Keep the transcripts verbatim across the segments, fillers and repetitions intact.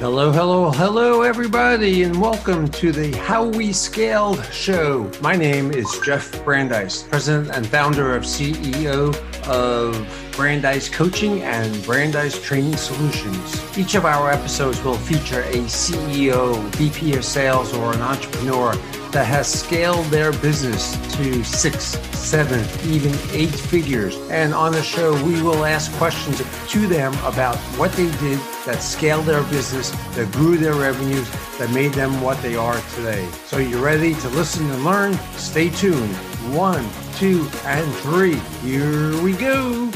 Hello, hello, hello, everybody, and welcome to the How We Scaled show. My name is Jeff Brandeis, president and founder of C E O of Brandeis Coaching and Brandeis Training Solutions. Each of our episodes will feature a C E O, V P of sales, or an entrepreneur that has scaled their business to six, seven, even eight figures. And on the show, we will ask questions to them about what they did that scaled their business, that grew their revenues, that made them what they are today. So you're ready to listen and learn? Stay tuned. One, two, and three. Here we go.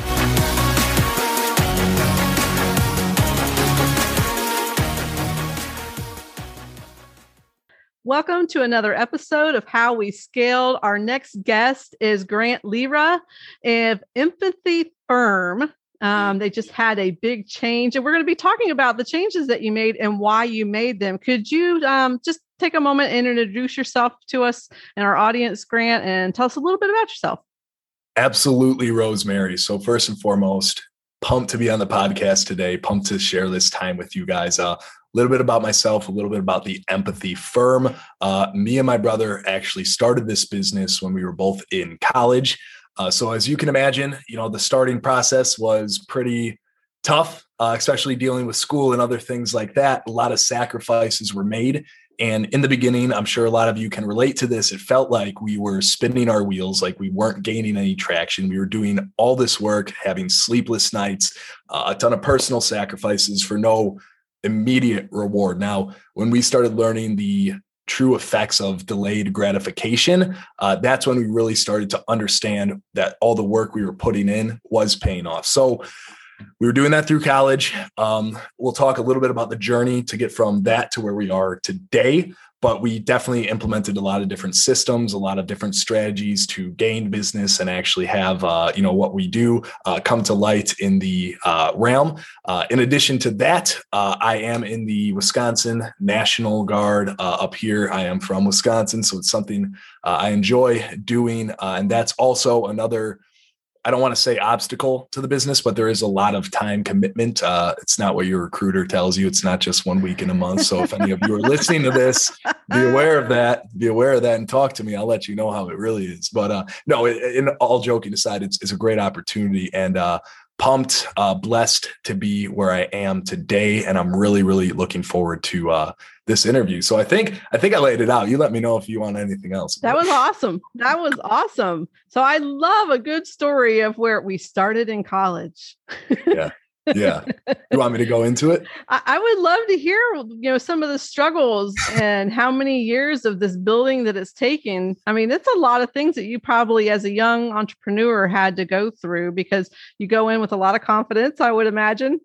Welcome to another episode of How We Scaled. Our next guest is Grant Lira of Empathy Firm. Um, they just had a big change, and we're going to be talking about the changes that you made and why you made them. Could you um, just take a moment and introduce yourself to us and our audience, Grant, and tell us a little bit about yourself? Absolutely, Rosemary. So first and foremost, pumped to be on the podcast today, pumped to share this time with you guys. Uh, A little bit about myself, a little bit about the Empathy Firm. Uh, me and my brother actually started this business when we were both in college. Uh, so as you can imagine, you know, the starting process was pretty tough, uh, especially dealing with school and other things like that. A lot of sacrifices were made. And in the beginning, I'm sure a lot of you can relate to this. It felt like we were spinning our wheels, like we weren't gaining any traction. We were doing all this work, having sleepless nights, uh, a ton of personal sacrifices for no immediate reward. Now, when we started learning the true effects of delayed gratification, uh, that's when we really started to understand that all the work we were putting in was paying off. So we were doing that through college. Um, we'll talk a little bit about the journey to get from that to where we are today. But we definitely implemented a lot of different systems, a lot of different strategies to gain business and actually have, uh, you know, what we do uh, come to light in the uh, realm. Uh, in addition to that, uh, I am in the Wisconsin National Guard uh, up here. I am from Wisconsin, so it's something uh, I enjoy doing. Uh, and that's also another, I don't want to say obstacle to the business, but there is a lot of time commitment. Uh, it's not what your recruiter tells you. It's not just one week in a month. So if any of you are listening to this, be aware of that, be aware of that and talk to me. I'll let you know how it really is. But uh, no, in all joking aside, it's, it's a great opportunity and uh, pumped, uh, blessed to be where I am today. And I'm really, really looking forward to uh, this interview. So I think, I think I laid it out. You let me know if you want anything else. That was awesome. That was awesome. So I love a good story of where we started in college. Yeah. Yeah. You want me to go into it? I, I would love to hear, you know, some of the struggles and how many years of this building that it's taken. I mean, it's a lot of things that you probably as a young entrepreneur had to go through because you go in with a lot of confidence, I would imagine.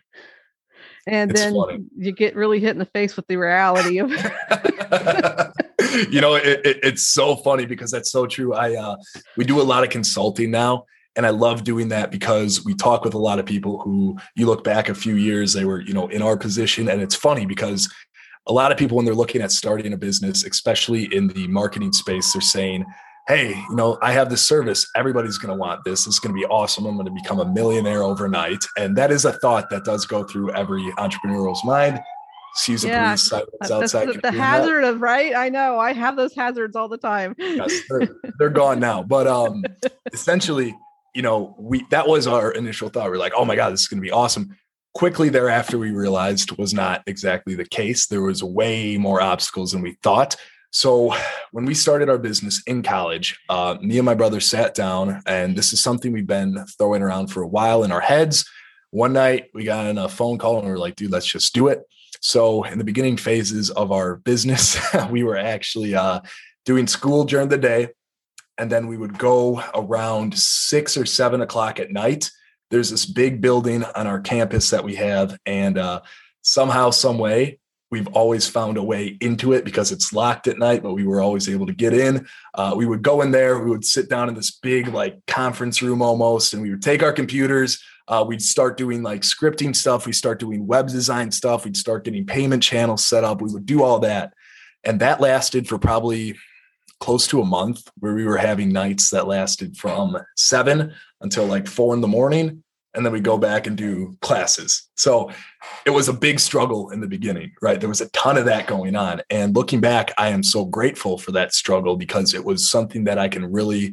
And it's then funny. You get really hit in the face with the reality of you know, it, it, it's so funny because that's so true. I uh, we do a lot of consulting now. And I love doing that because we talk with a lot of people who you look back a few years, they were, you know, in our position. And it's funny because a lot of people, when they're looking at starting a business, especially in the marketing space, they're saying, hey, you know, I have this service. Everybody's going to want this. It's going to be awesome. I'm going to become a millionaire overnight. And that is a thought that does go through every entrepreneurial's mind. Excuse the police sirens outside. The, the hazard of, right? I know. I have those hazards all the time. Yes, they're, they're gone now. But um, essentially, you know, we that was our initial thought. We're like, oh my God, this is going to be awesome. Quickly thereafter, we realized was not exactly the case. There was way more obstacles than we thought. So when we started our business in college, uh, me and my brother sat down, and this is something we've been throwing around for a while in our heads. One night we got on a phone call and we were like, dude, let's just do it. So in the beginning phases of our business, we were actually uh, doing school during the day. And then we would go around six or seven o'clock at night. There's this big building on our campus that we have. And uh, somehow, some way, we've always found a way into it because it's locked at night, but we were always able to get in. Uh, we would go in there. We would sit down in this big like conference room almost, and we would take our computers. Uh, we'd start doing like scripting stuff. We start doing web design stuff. We'd start getting payment channels set up. We would do all that. And that lasted for probably close to a month, where we were having nights that lasted from seven until like four in the morning. and then we go back and do classes. So it was a big struggle in the beginning, right? There was a ton of that going on. And looking back, I am so grateful for that struggle because it was something that I can really,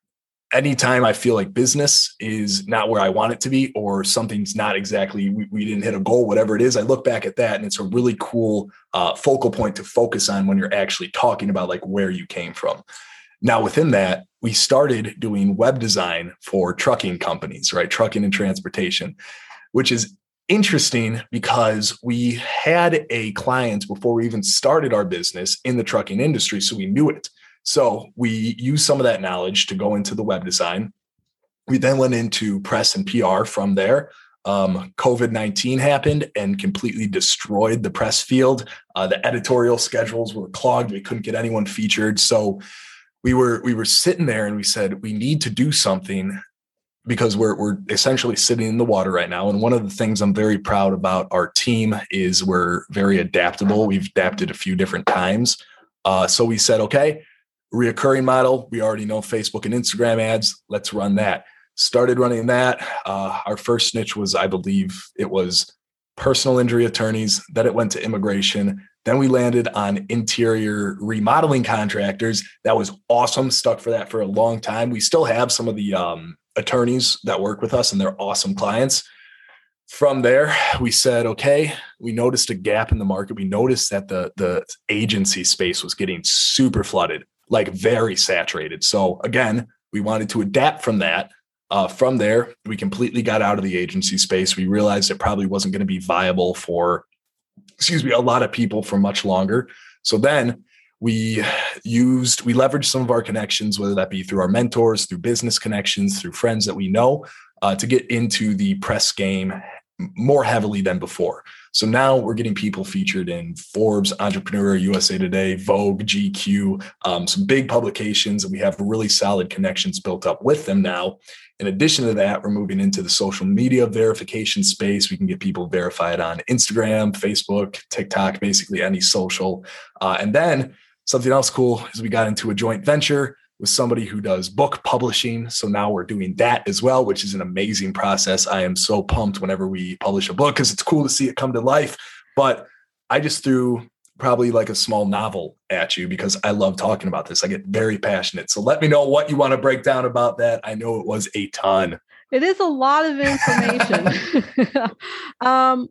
anytime I feel like business is not where I want it to be, or something's not exactly, we, we didn't hit a goal, whatever it is, I look back at that and it's a really cool uh, focal point to focus on when you're actually talking about like where you came from. Now, within that, we started doing web design for trucking companies, right? Trucking and transportation, which is interesting because we had a client before we even started our business in the trucking industry. So we knew it. So we used some of that knowledge to go into the web design. We then went into press and P R from there. Um, COVID nineteen happened and completely destroyed the press field. Uh, the editorial schedules were clogged. We couldn't get anyone featured. So we were we were sitting there and we said, we need to do something because we're we're essentially sitting in the water right now. And one of the things I'm very proud about our team is we're very adaptable. We've adapted a few different times. Uh, so we said, okay, reoccurring model. We already know Facebook and Instagram ads. Let's run that. Started running that. Uh, our first niche was, I believe it was personal injury attorneys. Then it went to immigration. Then we landed on interior remodeling contractors. That was awesome. Stuck for that for a long time. We still have some of the um, attorneys that work with us and they're awesome clients. From there, we said, okay, we noticed a gap in the market. We noticed that the, the agency space was getting super flooded, like very saturated. So again, we wanted to adapt from that. Uh, from there, we completely got out of the agency space. We realized it probably wasn't going to be viable for, excuse me, a lot of people for much longer. So then we used, we leveraged some of our connections, whether that be through our mentors, through business connections, through friends that we know, uh, to get into the press game more heavily than before. So now we're getting people featured in Forbes, Entrepreneur, U S A Today, Vogue, G Q, um, some big publications, and we have really solid connections built up with them now. In addition to that, we're moving into the social media verification space. We can get people verified on Instagram, Facebook, TikTok, basically any social. Uh, and then something else cool is we got into a joint venture with somebody who does book publishing. So now we're doing that as well, which is an amazing process. I am so pumped whenever we publish a book because it's cool to see it come to life. But I just threw probably like a small novel at you because I love talking about this. I get very passionate. So let me know what you want to break down about that. I know it was a ton. It is a lot of information. um,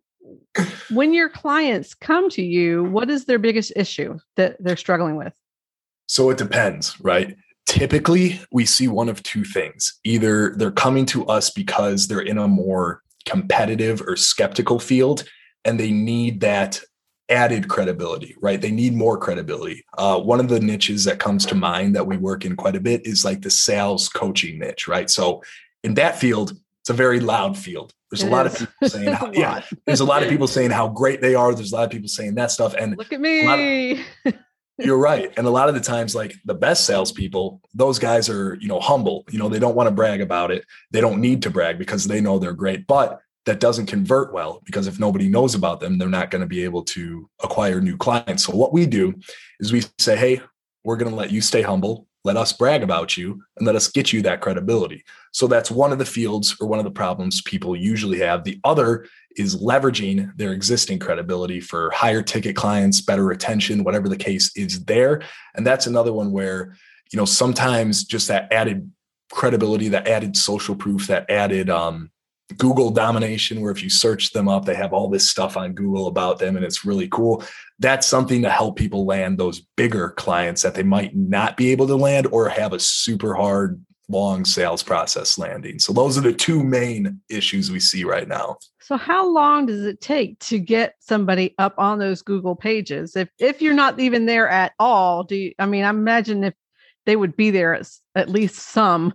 when your clients come to you, what is their biggest issue that they're struggling with? So it depends, right? Typically, we see one of two things. Either they're coming to us because they're in a more competitive or skeptical field, and they need that added credibility, right? They need more credibility. Uh, one of the niches that comes to mind that we work in quite a bit is like the sales coaching niche, right? So in that field, it's a very loud field. There's a lot of people saying, how, yeah, there's a lot of people saying how great they are. There's a lot of people saying that stuff. And look at me. Of, you're right. And a lot of the times, like the best salespeople, those guys are, you know, humble. You know, they don't want to brag about it. They don't need to brag because they know they're great. But that doesn't convert well because if nobody knows about them, they're not going to be able to acquire new clients. So what we do is we say, hey, we're going to let you stay humble. Let us brag about you and let us get you that credibility. So that's one of the fields or one of the problems people usually have. The other is leveraging their existing credibility for higher ticket clients, better retention, whatever the case is there. And that's another one where, you know, sometimes just that added credibility, that added social proof, that added um, Google domination, where if you search them up, they have all this stuff on Google about them and it's really cool. That's something to help people land those bigger clients that they might not be able to land or have a super hard, long sales process landing. So those are the two main issues we see right now. So how long does it take to get somebody up on those Google pages? If if you're not even there at all, do you, I mean, I imagine if they would be there at, at least some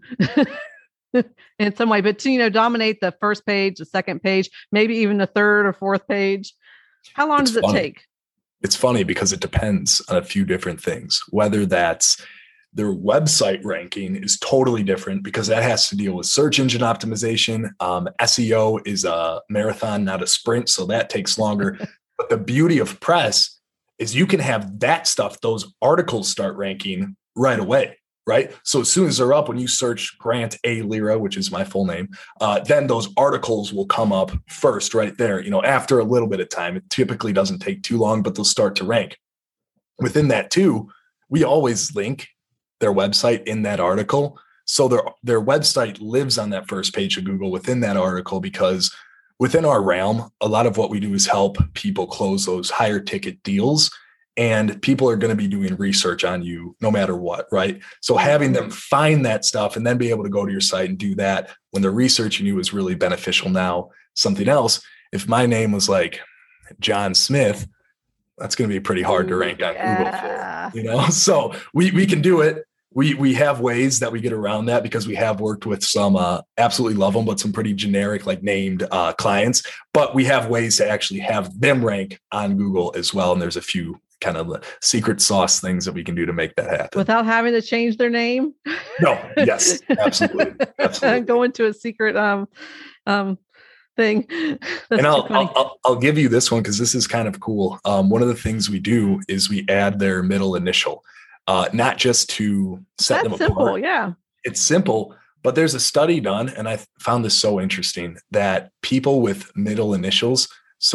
in some way, but to, you know, dominate the first page, the second page, maybe even the third or fourth page. How long it's does it funny. take? It's funny because it depends on a few different things, whether that's their website ranking is totally different because that has to deal with search engine optimization. Um, S E O is a marathon, not a sprint. So that takes longer. But the beauty of press is you can have that stuff, those articles start ranking right away, right? So as soon as they're up, when you search Grant A. Lira, which is my full name, uh, then those articles will come up first right there. You know, after a little bit of time, it typically doesn't take too long, but they'll start to rank. Within that too, we always link their website in that article. So their, their website lives on that first page of Google within that article, because within our realm, a lot of what we do is help people close those higher ticket deals. And people are going to be doing research on you no matter what, right? So having them find that stuff and then be able to go to your site and do that when they're researching you is really beneficial. Now, something else, if my name was like John Smith, that's going to be pretty hard to rank on yeah. Google for, you know? So we we can do it. We we have ways that we get around that, because we have worked with some uh, absolutely love them, but some pretty generic, like named uh, clients. But we have ways to actually have them rank on Google as well. And there's a few kind of secret sauce things that we can do to make that happen without having to change their name. No, yes, absolutely, absolutely. Go into a secret um um thing. That's and I'll, I'll I'll I'll give you this one because this is kind of cool. Um, one of the things we do is we add their middle initial, uh, not just to set That's them simple, apart. yeah, it's simple. But there's a study done, and I found this so interesting, that people with middle initials,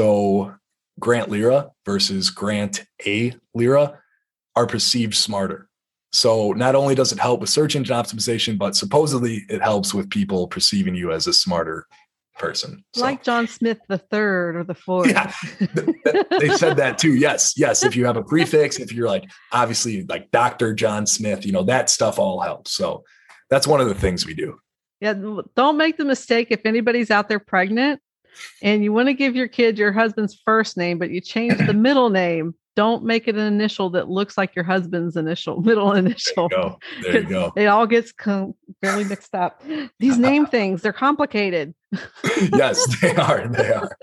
so Grant Lira versus Grant A. Lira, are perceived smarter. So not only does it help with search engine optimization, but supposedly it helps with people perceiving you as a smarter person. So, like John Smith the third or the fourth. Yeah, they said that too. Yes, yes. If you have a prefix, if you're like obviously like Doctor John Smith, you know, that stuff all helps. So that's one of the things we do. Yeah, don't make the mistake if anybody's out there pregnant and you want to give your kid your husband's first name, but you change the middle name. Don't make it an initial that looks like your husband's initial, middle initial. There you go. There you go. It all gets com- really mixed up. These name things, they're complicated. Yes, they are. They are.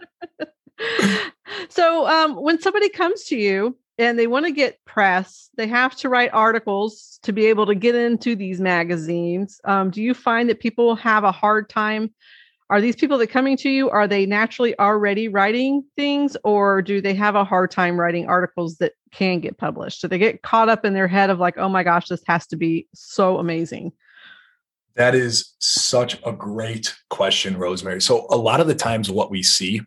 So um, when somebody comes to you and they want to get press, they have to write articles to be able to get into these magazines. Um, do you find that people have a hard time? Are these people that coming to you, are they naturally already writing things, or do they have a hard time writing articles that can get published? So they get caught up in their head of like, oh my gosh, this has to be so amazing. That is such a great question, Rosemary. So a lot of the times what we see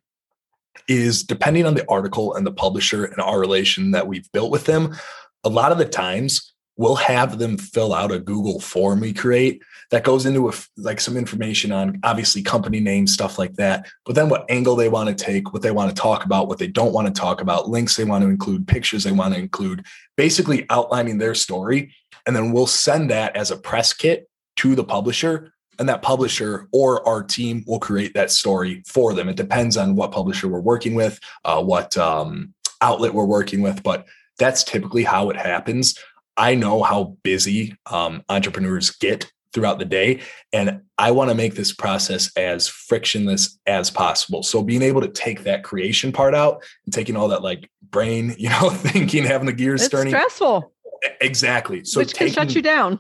is, depending on the article and the publisher and our relation that we've built with them, a lot of the times we'll have them fill out a Google form we create that goes into a, like some information on obviously company names, stuff like that, but then what angle they want to take, what they want to talk about, what they don't want to talk about, links they want to include, pictures they want to include, basically outlining their story. And then we'll send that as a press kit to the publisher, and that publisher or our team will create that story for them. It depends on what publisher we're working with, uh, what um, outlet we're working with, but that's typically how it happens. I know how busy um, entrepreneurs get throughout the day, and I want to make this process as frictionless as possible. So being able to take that creation part out and taking all that like brain, you know, thinking, having the gears It's turning. stressful. Exactly. So which can taking, shut you down.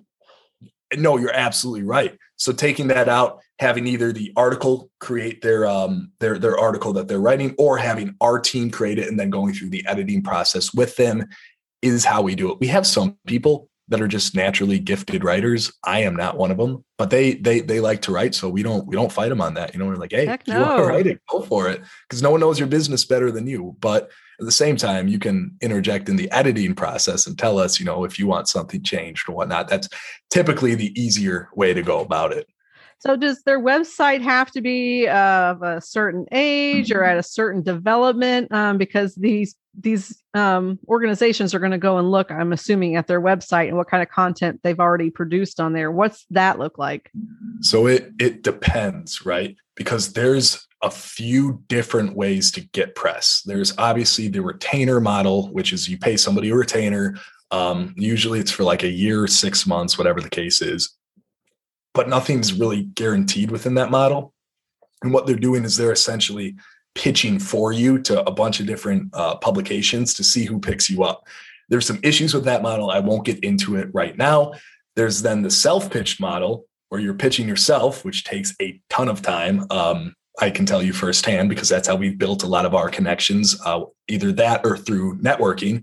No, you're absolutely right. So taking that out, having either the article create their um their their article that they're writing, or having our team create it and then going through the editing process with them is how we do it. We have some people that are just naturally gifted writers. I am not one of them, but they they they like to write, so we don't we don't fight them on that. You know, we're like, hey, Heck if you want no. to write it, go for it, because no one knows your business better than you. But at the same time, you can interject in the editing process and tell us, you know, if you want something changed or whatnot. That's typically the easier way to go about it. So does their website have to be of a certain age or at a certain development? Um, because these these um, organizations are going to go and look, I'm assuming, at their website and what kind of content they've already produced on there. What's that look like? So it it depends, right? Because there's a few different ways to get press. There's obviously the retainer model, which is you pay somebody a retainer. Um, usually it's for like a year, six months, whatever the case is. But nothing's really guaranteed within that model. And what they're doing is they're essentially pitching for you to a bunch of different uh, publications to see who picks you up. There's some issues with that model. I won't get into it right now. There's then the self-pitched model where you're pitching yourself, which takes a ton of time. Um, I can tell you firsthand because that's how we've built a lot of our connections, uh, either that or through networking.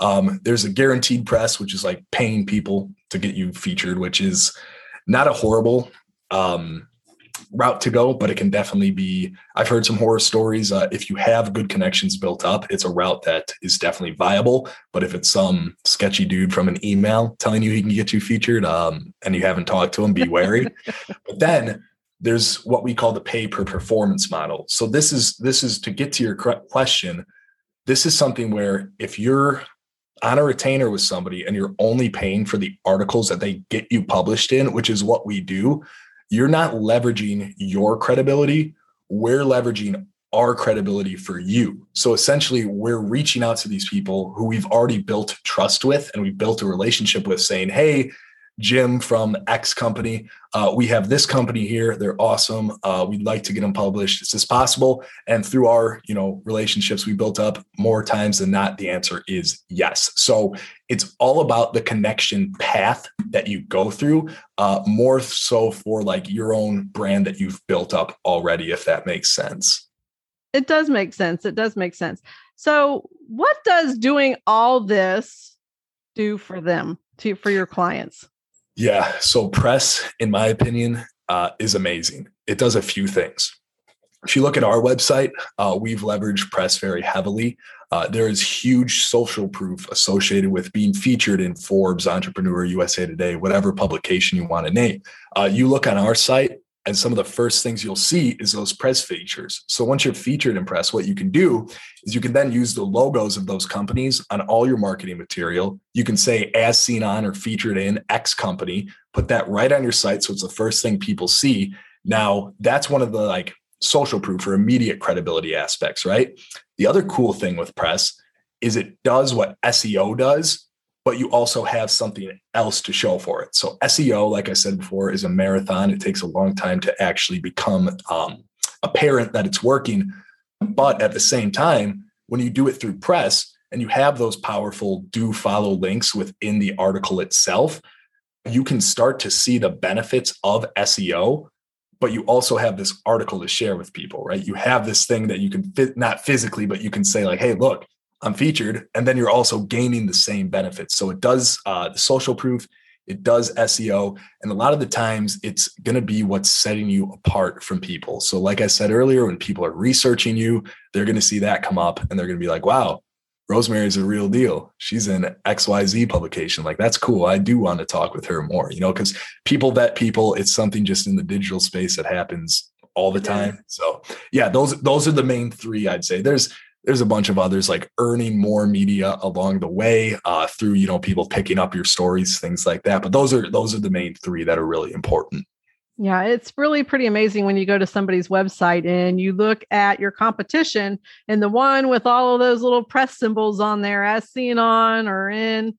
Um, there's a guaranteed press, which is like paying people to get you featured, which is not a horrible um, route to go, but it can definitely be. I've heard some horror stories. Uh, if you have good connections built up, it's a route that is definitely viable. But if it's some sketchy dude from an email telling you he can get you featured um, and you haven't talked to him, be wary. But then there's what we call the pay per performance model. So this is this is to get to your question. This is something where if you're on a retainer with somebody and you're only paying for the articles that they get you published in, which is what we do, you're not leveraging your credibility. We're leveraging our credibility for you. So essentially, we're reaching out to these people who we've already built trust with and we've built a relationship with, saying, hey, Jim from X company, uh, we have this company here. They're awesome. Uh, we'd like to get them published. Is this possible? And through our, you know, relationships we built up, more times than not, the answer is yes. So it's all about the connection path that you go through, uh, more so for like your own brand that you've built up already, if that makes sense. It does make sense. It does make sense. So what does doing all this do for them, to for your clients? Yeah. So press, in my opinion, uh, is amazing. It does a few things. If you look at our website, uh, we've leveraged press very heavily. Uh, there is huge social proof associated with being featured in Forbes, Entrepreneur, U S A Today, whatever publication you want to name. Uh, you look on our site, and some of the first things you'll see is those press features. So once you're featured in press, what you can do is you can then use the logos of those companies on all your marketing material. You can say as seen on or featured in X company, put that right on your site. So it's the first thing people see. Now that's one of the like social proof or immediate credibility aspects, right? The other cool thing with press is it does what S E O does, but you also have something else to show for it. So S E O, like I said before, is a marathon. It takes a long time to actually become um, apparent that it's working. But at the same time, when you do it through press and you have those powerful do follow links within the article itself, you can start to see the benefits of S E O, but you also have this article to share with people, right? You have this thing that you can fit, not physically, but you can say like, hey, look, I'm featured, and then you're also gaining the same benefits. So it does uh, the social proof, it does S E O, and a lot of the times it's going to be what's setting you apart from people. So like I said earlier, when people are researching you, they're going to see that come up and they're going to be like, wow, Rosemary's a real deal. She's in X Y Z publication. Like, that's cool. I do want to talk with her more, you know, because people vet people. It's something just in the digital space that happens all the time. Yeah. So yeah, those, those are the main three, I'd say. There's, There's a bunch of others, like earning more media along the way uh, through, you know, people picking up your stories, things like that. But those are those are the main three that are really important. Yeah, it's really pretty amazing when you go to somebody's website and you look at your competition and the one with all of those little press symbols on there, as seen on or in,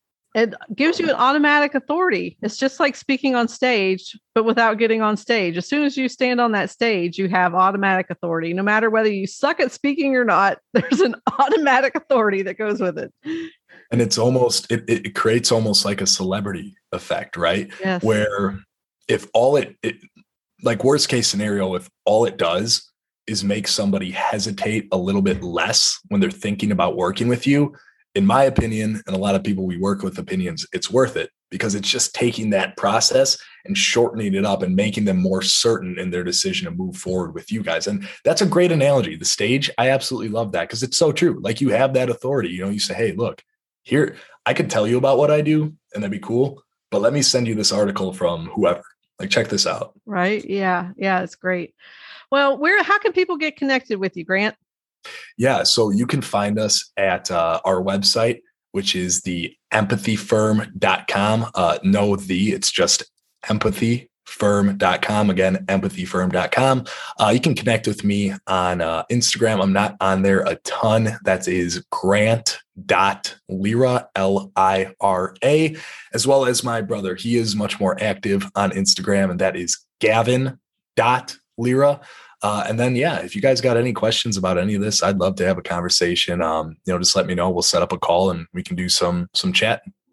it gives you an automatic authority. It's just like speaking on stage, but without getting on stage. As soon as you stand on that stage, you have automatic authority. No matter whether you suck at speaking or not, there's an automatic authority that goes with it. And it's almost, it, it creates almost like a celebrity effect, right? Yes. Where if all it, it, like worst case scenario, if all it does is make somebody hesitate a little bit less when they're thinking about working with you, in my opinion, and a lot of people we work with opinions, it's worth it because it's just taking that process and shortening it up and making them more certain in their decision to move forward with you guys. And that's a great analogy. The stage, I absolutely love that because it's so true. Like, you have that authority, you know, you say, hey, look, here, I could tell you about what I do and that'd be cool, but let me send you this article from whoever. Like, check this out. Right. Yeah. Yeah. It's great. Well, where, how can people get connected with you, Grant? Yeah, so you can find us at uh, our website, which is the empathy firm dot com. Uh, no, the, it's just empathy firm dot com. Again, empathy firm dot com. Uh, you can connect with me on uh, Instagram. I'm not on there a ton. That is grant dot lira, L I R A, as well as my brother. He is much more active on Instagram, and that is gavin dot lira. Uh, and then, yeah, if you guys got any questions about any of this, I'd love to have a conversation. Um, you know, just let me know. We'll set up a call and we can do some some chat.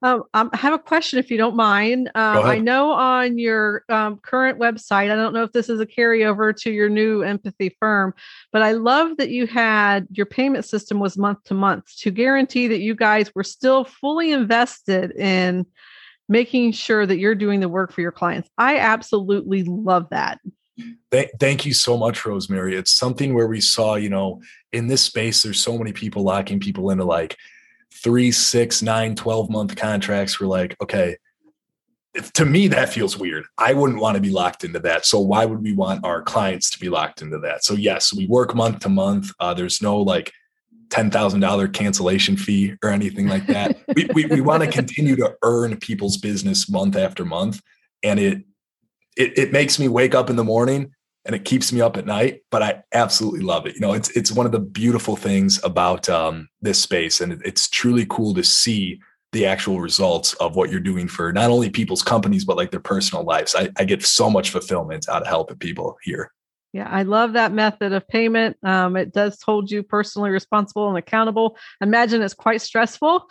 Um, um, I have a question, if you don't mind. Um, I know on your um, current website, I don't know if this is a carryover to your new Empathy Firm, but I love that you had your payment system was month to month to guarantee that you guys were still fully invested in making sure that you're doing the work for your clients. I absolutely love that. Th- thank you so much, Rosemary. It's something where we saw, you know, in this space, there's so many people locking people into like three, six, nine, twelve month contracts. We're like, okay, if, to me, that feels weird. I wouldn't want to be locked into that. So why would we want our clients to be locked into that? So yes, we work month to month. Uh, there's no like ten thousand dollars cancellation fee or anything like that. we we, we want to continue to earn people's business month after month. And it, it, it makes me wake up in the morning and it keeps me up at night, but I absolutely love it. You know, it's, it's one of the beautiful things about um, this space. And it's truly cool to see the actual results of what you're doing for not only people's companies, but like their personal lives. I, I get so much fulfillment out of helping people here. Yeah, I love that method of payment. Um, it does hold you personally responsible and accountable. Imagine it's quite stressful.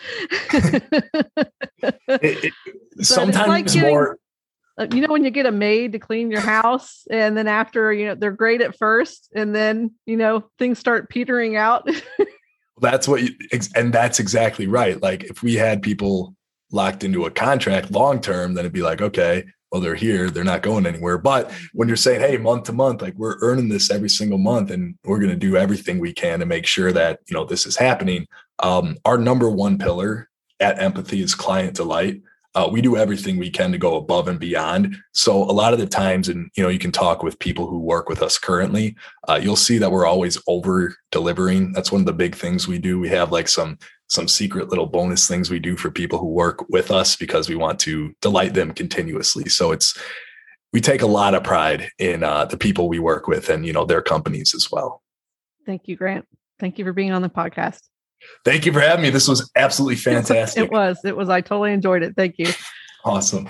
it, it, sometimes like getting, more. You know, when you get a maid to clean your house and then after, you know, they're great at first and then, you know, things start petering out. That's what, you, and that's exactly right. Like if we had people locked into a contract long-term, then it'd be like, okay, well, they're here, they're not going anywhere. But when you're saying, hey, month to month, like we're earning this every single month and we're going to do everything we can to make sure that, you know, this is happening. Um, our number one pillar at Empathy is client delight. Uh, we do everything we can to go above and beyond. So a lot of the times, and you know, you can talk with people who work with us currently, uh, you'll see that we're always over delivering. That's one of the big things we do. We have like some some secret little bonus things we do for people who work with us because we want to delight them continuously. So it's we take a lot of pride in uh, the people we work with and you know their companies as well. Thank you, Grant. Thank you for being on the podcast. Thank you for having me. This was absolutely fantastic. It was. It was. I totally enjoyed it. Thank you. Awesome.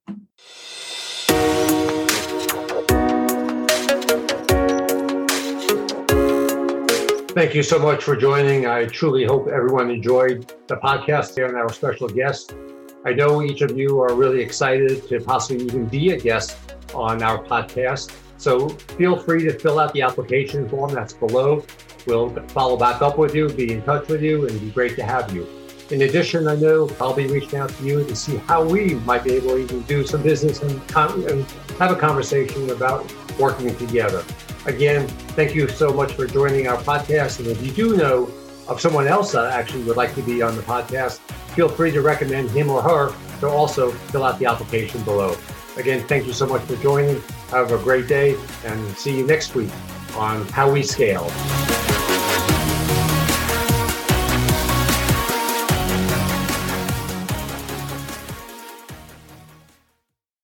Thank you so much for joining. I truly hope everyone enjoyed the podcast and our special guest. I know each of you are really excited to possibly even be a guest on our podcast. So feel free to fill out the application form that's below. We'll follow back up with you, be in touch with you, and it'd be great to have you. In addition, I know I'll be reaching out to you to see how we might be able to even do some business and, con- and have a conversation about working together. Again, thank you so much for joining our podcast. And if you do know of someone else that actually would like to be on the podcast, feel free to recommend him or her to also fill out the application below. Again, thank you so much for joining. Have a great day and see you next week on How We Scale.